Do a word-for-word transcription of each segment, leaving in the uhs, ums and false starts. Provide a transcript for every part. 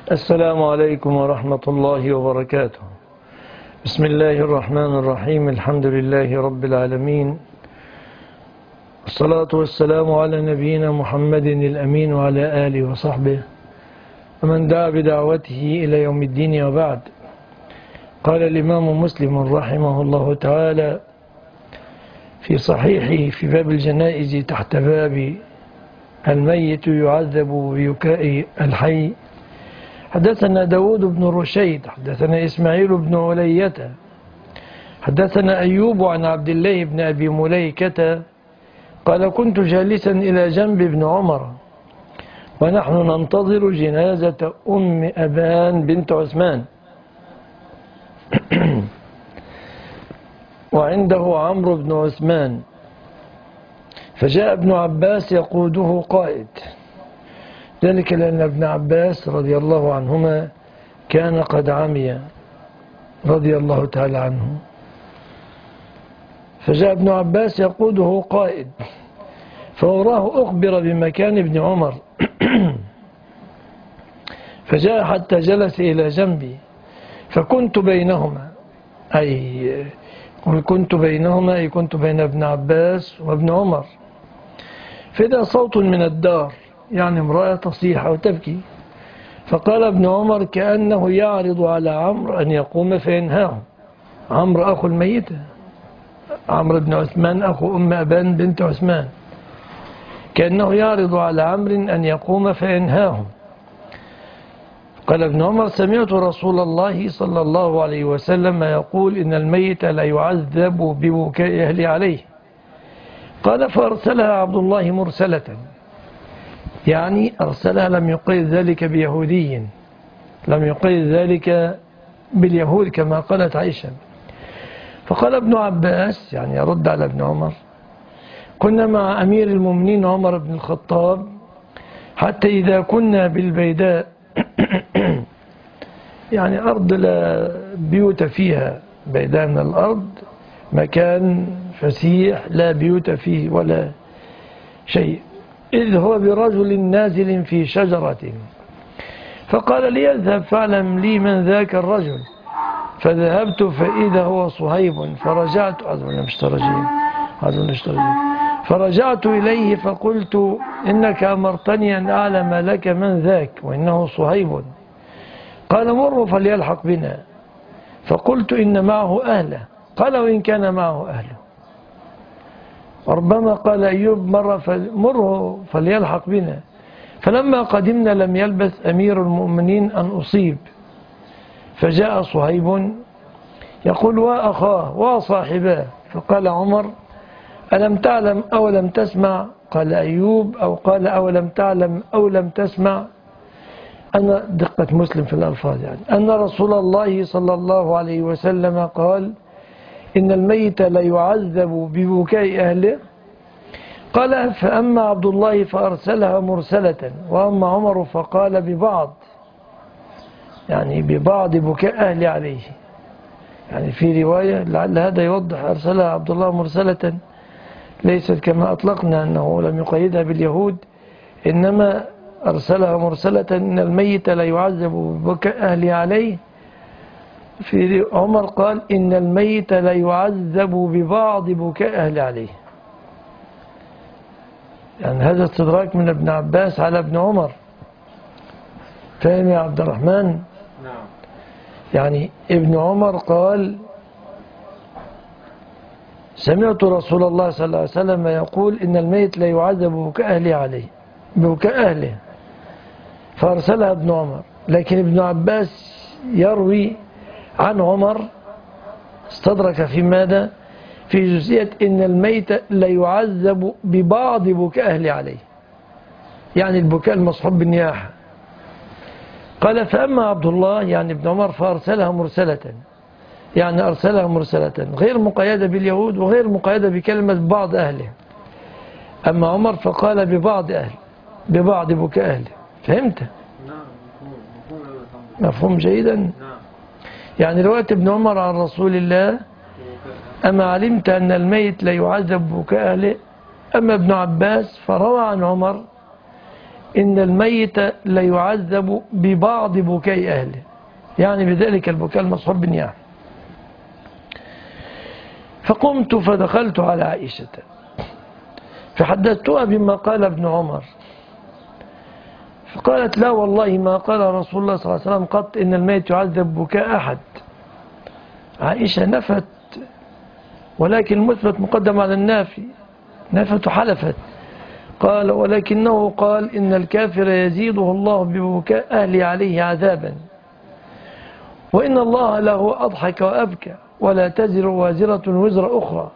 السلام عليكم ورحمة الله وبركاته. بسم الله الرحمن الرحيم. الحمد لله رب العالمين، الصلاة والسلام على نبينا محمد الأمين وعلى آله وصحبه ومن دعا بدعوته إلى يوم الدين، وبعد. قال الإمام مسلم رحمه الله تعالى في صحيحه في باب الجنائز تحت باب الميت يعذب ببكاء الحي: حدثنا داود بن رشيد حدثنا إسماعيل بن علية حدثنا أيوب عن عبد الله بن أبي مليكة قال: كنت جالسا إلى جنب ابن عمر ونحن ننتظر جنازة أم أبان بنت عثمان، وعنده عمرو بن عثمان، فجاء ابن عباس يقوده قائد، ذلك لأن ابن عباس رضي الله عنهما كان قد عمي رضي الله تعالى عنه. فجاء ابن عباس يقوده قائد، فوراه أخبر بمكان ابن عمر فجاء حتى جلس إلى جنبي، فكنت بينهما، أي كنت بينهما أي كنت بين ابن عباس وابن عمر، فإذا صوت من الدار، يعني امرأة تصيح أو تبكي، فقال ابن عمر كأنه يعرض على عمرو أن يقوم فينهاه. عمرو أخو الميتة، عمرو بن عثمان أخو أم أبان بنت عثمان، كأنه يعرض على عمرو أن يقوم فينهاه. قال ابن عمر: سمعت رسول الله صلى الله عليه وسلم يقول إن الميت لا يعذب ببكاء أهله عليه. قال: فأرسلها عبد الله مرسلة، يعني أرسلها، لم يقيد ذلك بيهودي، لم يقيد ذلك باليهود كما قالت عائشة. فقال ابن عباس، يعني يرد على ابن عمر: كنا مع أمير المؤمنين عمر بن الخطاب حتى إذا كنا بالبيداء يعني أرض لا بيوت فيها، بيداء من الأرض، مكان فسيح لا بيوت فيه ولا شيء، إذ هو برجل نازل في شجرة، فقال لي: اذهب فاعلم لي من ذاك الرجل. فذهبت فإذا هو صهيب، فرجعت فرجعت إليه فقلت: إنك أمرتني أن أعلم لك من ذاك وإنه صهيب. قال: مره فليلحق بنا. فقلت: إن معه أهله. قال: وإن كان معه أهله. وربما قال أيوب مرة: مره فليلحق بنا. فلما قدمنا لم يلبث أمير المؤمنين أن أصيب، فجاء صهيب يقول: وأخاه وصاحباه. فقال عمر: ألم تعلم أو لم تسمع؟ قال أيوب: أو قال أو لم تعلم أو لم تسمع، أن دقة مسلم في الألفاظ، يعني أن رسول الله صلى الله عليه وسلم قال: إن الميت لا يعذب ببكاء أهله. قال: فأما عبد الله فأرسلها مرسلة، وأما عمر فقال ببعض، يعني ببعض بكاء أهل عليه، يعني في رواية لعل هذا يوضح أرسلها عبد الله مرسلة، ليست كما أطلقنا أنه لم يقيدها باليهود، إنما أرسلها مرسلة: إن الميت لا يعذب ببكاء أهل عليه. في عمر قال: إن الميت لا يعذب ببعض بكاء أهل عليه، يعني هذا استدراك من ابن عباس على ابن عمر. فاهم يا عبد الرحمن؟ نعم. يعني ابن عمر قال: سمعت رسول الله صلى الله عليه وسلم يقول إن الميت لا يعذب ببكاء أهله عليه، ببكاء أهله، فأرسلها ابن عمر. لكن ابن عباس يروي عن عمر، استدرك في ماذا؟ في جزئية إن الميت لا يعذب ببعض بكاء أهله عليه، يعني البكاء المصحوب بالنياحة. قال: فأما عبد الله، يعني ابن عمر، فأرسلها مرسلة، يعني أرسلها مرسلة غير مقيدة باليهود وغير مقيدة بكلمة بعض أهله. أما عمر فقال ببعض أهل، ببعض بكاء أهله. فهمت؟ مفهوم جيدا؟ يعني رواية ابن عمر عن رسول الله: أما علمت أن الميت لا يعذب بكاء أهله. أما ابن عباس فروى عن عمر إن الميت ليعذب ببعض بكاء أهله، يعني بذلك البكاء المصحوب بالنياحة. فقمت فدخلت على عائشة فحدثتها بما قال ابن عمر، فقالت لا والله ما قال رسول الله صلى الله عليه وسلم قط إن الميت يعذب بكاء أحد. عائشة نفت، ولكن المثبت مقدم على النافي، نفت وحلفت. قال ولكنه قال إن الكافر يزيده الله ببكاء أهله عليه عذابا، وإن الله له أضحك وأبكى ولا تزر وازرة وزر أخرى.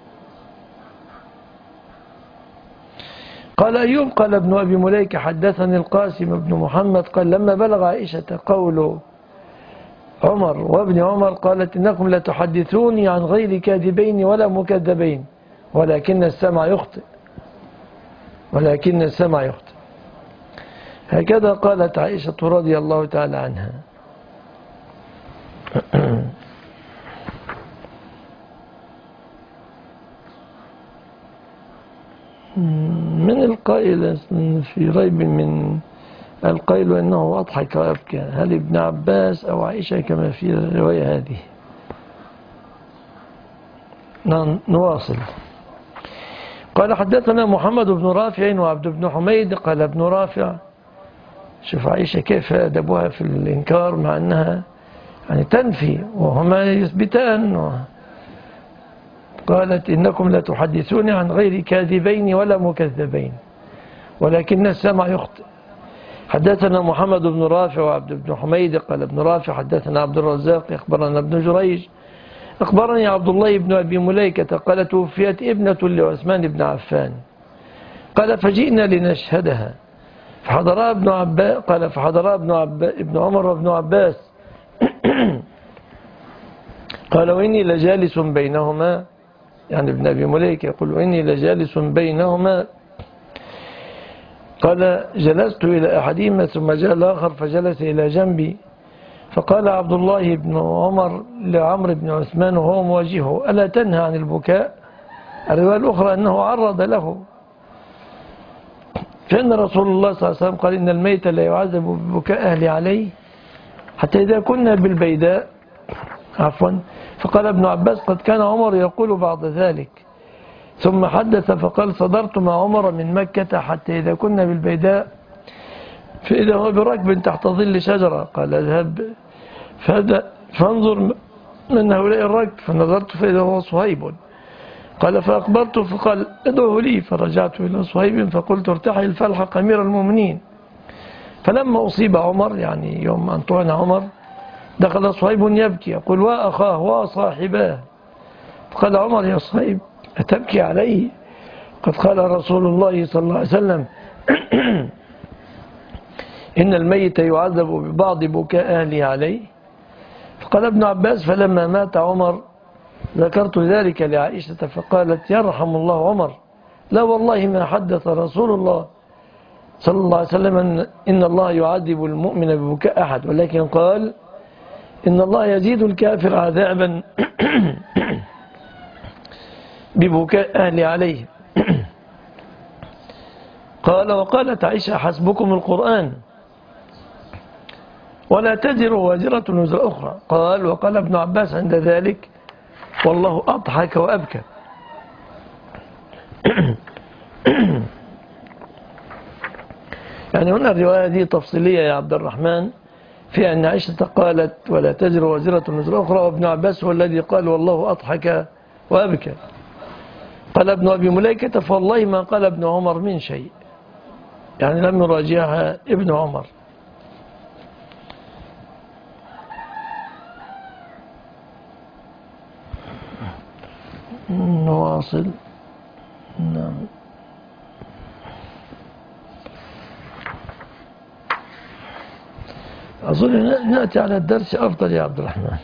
قال أيوب قال ابن أبي مليكة حدثني القاسم بن محمد قال لما بلغ عائشة قول عمر وابن عمر قالت إنكم لا تحدثوني عن غير كاذبين ولا مكذبين ولكن السمع يخطئ، ولكن السمع يخطئ. هكذا قالت عائشة رضي الله تعالى عنها. من القائل في ريب من القائل أنه أضحك وأبكى، هل ابن عباس أو عائشة كما في الرواية هذه؟ نواصل. قال حدثنا محمد بن رافع وعبد بن حميد. قال ابن رافع، شوف عائشة كيف أدبها في الإنكار مع أنها يعني تنفي وهما يثبتان. قالت إنكم لا تحدثوني عن غير كاذبين ولا مكذبين ولكن السمع يخطئ. حدثنا محمد بن رافع وعبد بن حميد. قال ابن رافع حدثنا عبد الرزاق أخبرنا ابن جريج أخبرني عبد الله بن أبي مليكة قال توفيت ابنة لعثمان بن عفان قال فجئنا لنشهدها فحضرها ابن عباس قال فحضرها ابن, ابن عمر وابن عباس قال وإني لجالس بينهما، يعني ابن أبي مليكة يقول وإني لجالس بينهما قال جلست إلى أحدهما ثم جاء الآخر فجلس إلى جنبي فقال عبد الله بن عمر لعمرو بن عثمان وهو مواجهه ألا تنهى عن البكاء؟ الرواية الأخرى أنه عرض له، فإن رسول الله صلى الله عليه وسلم قال إن الميت لا يعذب ببكاء أهله عليه حتى إذا كنا بالبيداء عفوا. فقال ابن عباس قد كان عمر يقول بعد ذلك، ثم حدث فقال صدرت مع عمر من مكة حتى إذا كنا بالبيداء فإذا هو بركب تحت ظل شجرة قال اذهب فانظر من هؤلاء الركب فنظرت فإذا هو صهيب قال فأقبلت فقال ادعه لي فرجعت إلى صهيب فقلت ارتحل فالحق أمير المؤمنين. فلما أصيب عمر يعني يوم أن طعن عمر دخل صهيب يبكي يقول وأخاه وصاحباه فقال عمر يا صهيب أتبكي عليه قد قال رسول الله صلى الله عليه وسلم إن الميت يعذب ببعض بكاء أهله عليه. فقال ابن عباس فلما مات عمر ذكرت ذلك لعائشة فقالت يرحم الله عمر لا والله ما حدث رسول الله صلى الله عليه وسلم إن الله يعذب المؤمن ببكاء أحد ولكن قال إن الله يزيد الكافر عذابا ببكاء أهله عليه. قال وقالت عائشة حسبكم القرآن ولا تزر وازرة وزر أخرى. قال وقال ابن عباس عند ذلك والله أضحك وأبكى. يعني هنا الرواية دي تفصيلية يا عبد الرحمن في أن عائشة قالت ولا تزر وازرة وزر أخرى وابن عباس هو الذي قال والله أضحك وأبكى. قال ابن أبي مليكة فوالله ما قال ابن عمر من شيء، يعني لم يراجعها ابن عمر. نواصل. نعم. أظن نأتي على الدرس أفضل يا عبد الرحمن.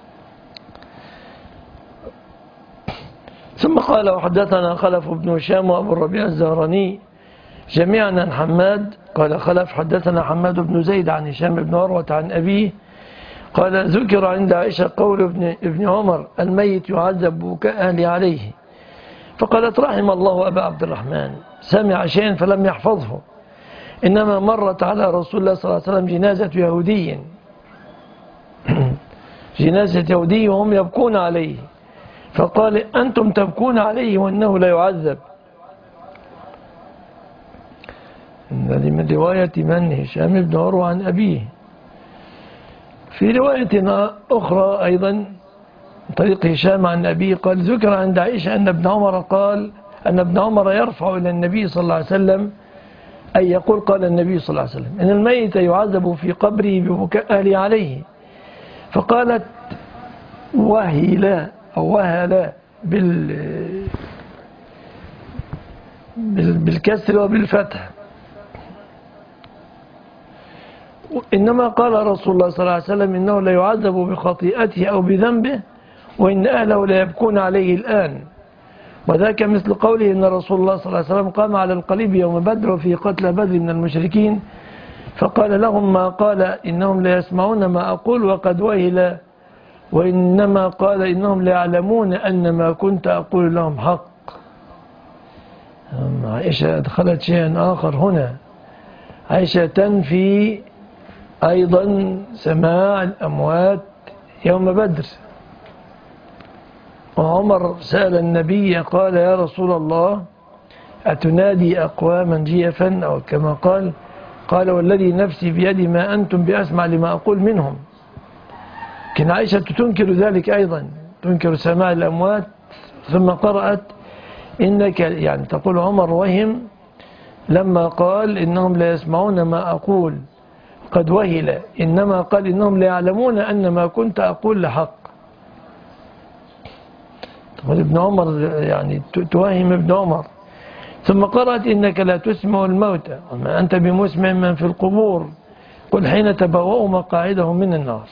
ثم قال وحدثنا خلف بن هشام وأبو الربيع الزهراني جميعا عن حماد قال خلف حدثنا حماد بن زيد عن هشام بن عروة عن أبيه قال ذكر عند عائشة قول ابن, ابن عمر الميت يعذب بكاء أهله عليه فقالت رحم الله أبا عبد الرحمن سمع شيئا فلم يحفظه إنما مرت على رسول الله صلى الله عليه وسلم جنازة يهودي جنازة يهودي وهم يبكون عليه، فقال أنتم تبكون عليه وأنه لا يعذب. هذه من رواية من؟ هشام بن عروة عن أبيه. في رواية أخرى أيضا طريق هشام عن أبيه قال ذكر عند عائشة أن ابن عمر قال أن ابن عمر يرفع إلى النبي صلى الله عليه وسلم أي يقول قال النبي صلى الله عليه وسلم إن الميت يعذب في قبره ببكاء أهله عليه، فقالت وهلا أو وهلا بال بالكسر وبالفتح. إنما قال رسول الله صلى الله عليه وسلم إنه لا يعذب بخطيئته أو بذنبه وإن أهله لا يبكون عليه الآن، وذاك مثل قوله إن رسول الله صلى الله عليه وسلم قام على القليب يوم بدر وفي قتل بدر من المشركين فقال لهم ما قال إنهم لا يسمعون ما أقول وقد وهل، وإنما قال إنهم لا يعلمون أن ما كنت أقول لهم حق. عائشة أدخلت شيئا آخر هنا، عائشة تنفي أيضا سماع الأموات يوم بدر. وعمر سأل النبي قال يا رسول الله أتنادي أقواما جيفا أو كما قال قال والذي نفسي بيدي ما أنتم بأسمع لما أقول منهم. كان عائشة تنكر ذلك أيضا، تنكر سماع الأموات، ثم قرأت إنك يعني تقول عمر وهم لما قال إنهم لا يسمعون ما أقول قد وهل، إنما قال إنهم لا يعلمون أن ما كنت أقول لحق. ابن عمر يعني توهم ابن عمر. ثم قرأت إنك لا تسمع الموتى وما أنت بمسمع من في القبور قل حين تبوأوا مقاعدهم من النار.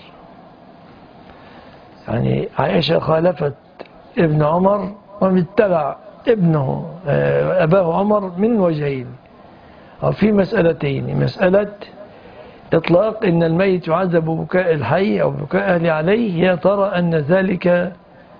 يعني عائشة خالفت ابن عمر واتبع ابنه أباه عمر من وجهين أو في مسألتين: مسألة إطلاق إن الميت يعذب ببكاء الحي أو بكاء أهل عليه، هي ترى أن ذلك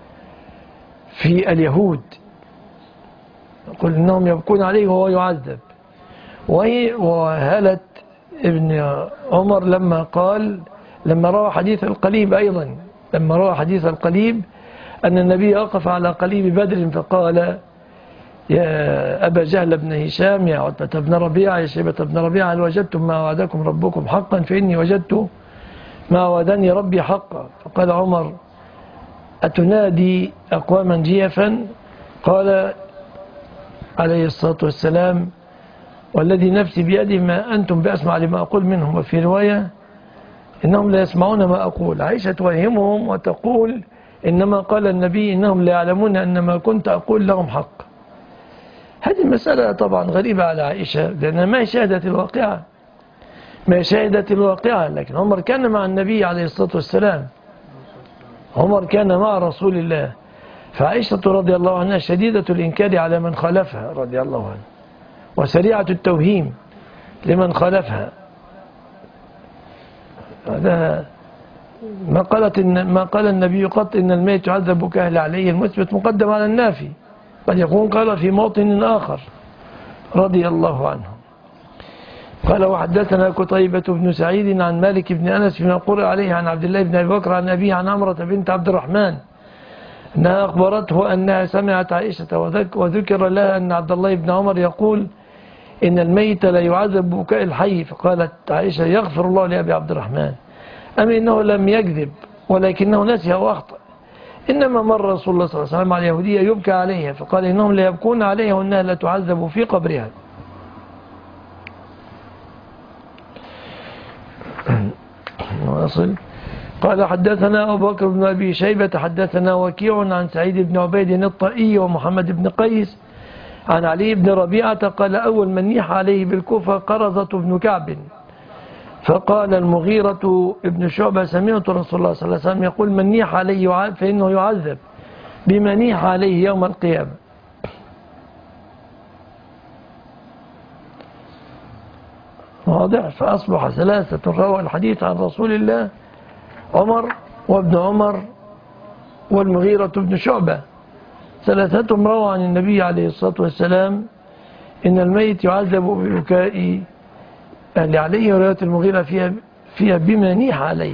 في اليهود، يقول إنهم يبكون عليه وهو يعذب. وهي وهلت ابن عمر لما قال لما روى حديث القليب أيضا لما روى حديث القليب أن النبي وقف على قليب بدر فقال يا أبا جهل بن هشام يا عتبة بن ربيعة يا شيبة بن ربيعة هل وجدتم ما وعدكم ربكم حقا فإني وجدت ما وعدني ربي حقا. فقال عمر أتنادي أقواما جيفا؟ قال عليه الصلاة والسلام والذي نفسي بيده ما أنتم بأسمع لما أقول منهم. وفي رواية إنهم لا يسمعون ما أقول. عائشة توهمهم وتقول إنما قال النبي إنهم لا يعلمون أن ما كنت أقول لهم حق. هذه المسألة طبعا غريبة على عائشة لأنها ما شاهدت الواقعة ما شاهدت الواقعة لكن عمر كان مع النبي عليه الصلاة والسلام، عمر كان مع رسول الله. فعائشة رضي الله عنها شديدة الإنكار على من خالفها رضي الله عنها وسريعة التوهيم لمن خالفها. هذا ما قالت إن ما قال النبي قط إن الميت يعذب بكاء عليه المثبت مقدم على النافي، قد يكون قال في موطن آخر رضي الله عنه. قال وحدثنا قتيبة بن سعيد عن مالك بن أنس فيما قرأ عليه عن عبد الله بن أبي بكر عن أبيه عن عمرة بنت عبد الرحمن أنها أخبرته أنها سمعت عائشة وذكر لها أن عبد الله بن عمر يقول إن الميت لا يعذب بكاء الحي، فقالت عائشة يغفر الله لأبي عبد الرحمن أم إنه لم يكذب ولكنه نسي وأخطأ، إنما مر رسول الله صلى الله عليه وسلم على يهودية يبكى عليها فقال إنهم لا يبكون عليها وإنها لا تعذب في قبرها. واصل. قال حدثنا أبو بكر بن أبي شيبة حدثنا وكيع عن سعيد بن عبيد الطائي ومحمد بن قيس عن علي بن ربيعة قال أول من نيح عليه بالكوفة قرظة بن كعب، فقال المغيرة ابن شعبة سمعت رسول الله صلى الله عليه وسلم يقول من نيح عليه فإنه يعذب بما نيح عليه يوم القيامة. واضح. فأصبح ثلاثة روى الحديث عن رسول الله: عمر وابن عمر والمغيرة بن شعبة، ثلاثتهم روى عن النبي عليه الصلاة والسلام إن الميت يعذب ببكاء اللي عليه رواية المغيرة فيها فيها بما نيح عليه.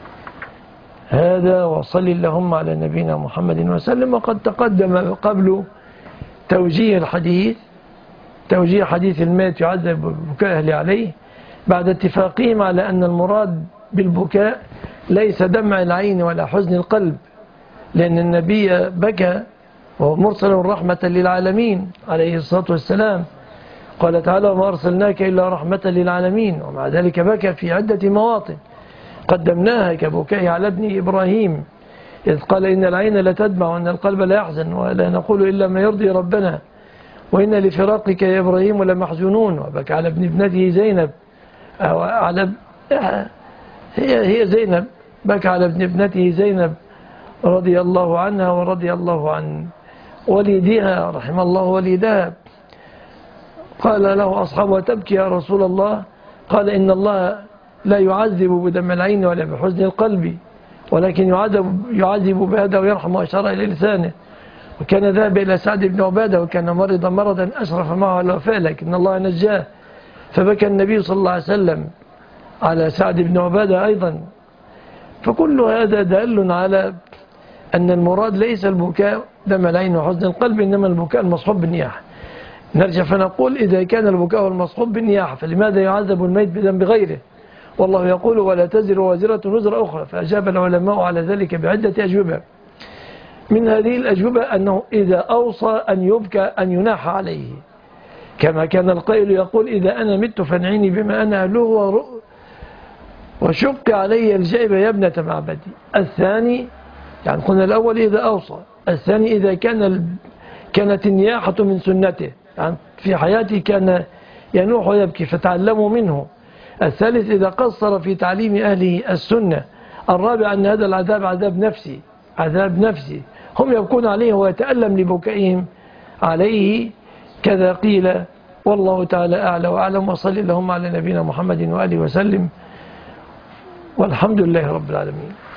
هذا وصل اللهم على نبينا محمد وسلم. وقد تقدم قبل توجيه الحديث، توجيه حديث الميت يعذب بكاء أهل عليه، بعد اتفاقهم على أن المراد بالبكاء ليس دمع العين ولا حزن القلب، لأن النبي بكى وهو مرسل رحمة للعالمين عليه الصلاة والسلام. قال تعالى: وما أرسلناك إلا رحمة للعالمين. ومع ذلك بكى في عدة مواطن قدمناها كبكائه على ابن إبراهيم إذ قال: إن العين لتدمع وأن القلب لا يحزن ولا نقول إلا ما يرضي ربنا وإن لفراقك يا إبراهيم لمحزونون. وبكى على ابن ابنته زينب، أو على هي هي زينب، بكى على ابن ابنته زينب رضي الله عنها ورضي الله عن وليدها رحم الله وليدها. قال له أصحابه: تبكي يا رسول الله؟ قال: إن الله لا يعذب بدمع العين ولا بحزن القلب، ولكن يعذب, يعذب بهذا ويرحم. وأشار إلى لسانه. وكان ذهب إلى سعد بن عبادة وكان مرضا مرضا أشرف معه على الوفاة، لكن الله نجاه، فبكى النبي صلى الله عليه وسلم على سعد بن عبادة أيضا. فكل هذا دال على أن المراد ليس البكاء دمع العين وحزن القلب، إنما البكاء المصحوب بالنياحة. نرجع فنقول: إذا كان البكاء المصحوب بالنياحة فلماذا يعذب الميت بذنب غيره؟ والله يقول: ولا تزر وازرة وزر أخرى. فأجاب العلماء على ذلك بعدة أجوبة. من هذه الأجوبة أنه إذا أوصى أن يبكى أن يناح عليه، كما كان القائل يقول: إذا أنا مت فانعيني بما أنا أهله وشق علي الجائبة يا ابنة معبدي. الثاني، يعني قلنا الأول إذا أوصى، الثاني إذا كان كانت النياحة من سنته، يعني في حياته كان ينوح ويبكي فتعلموا منه. الثالث إذا قصر في تعليم أهله السنة. الرابع أن هذا العذاب عذاب نفسي، عذاب نفسي هم يبكون عليه ويتألم لبكائهم عليه، كذا قيل. والله تعالى أعلى وأعلم. وصل اللهم على نبينا محمد وآله وسلم، والحمد لله رب العالمين.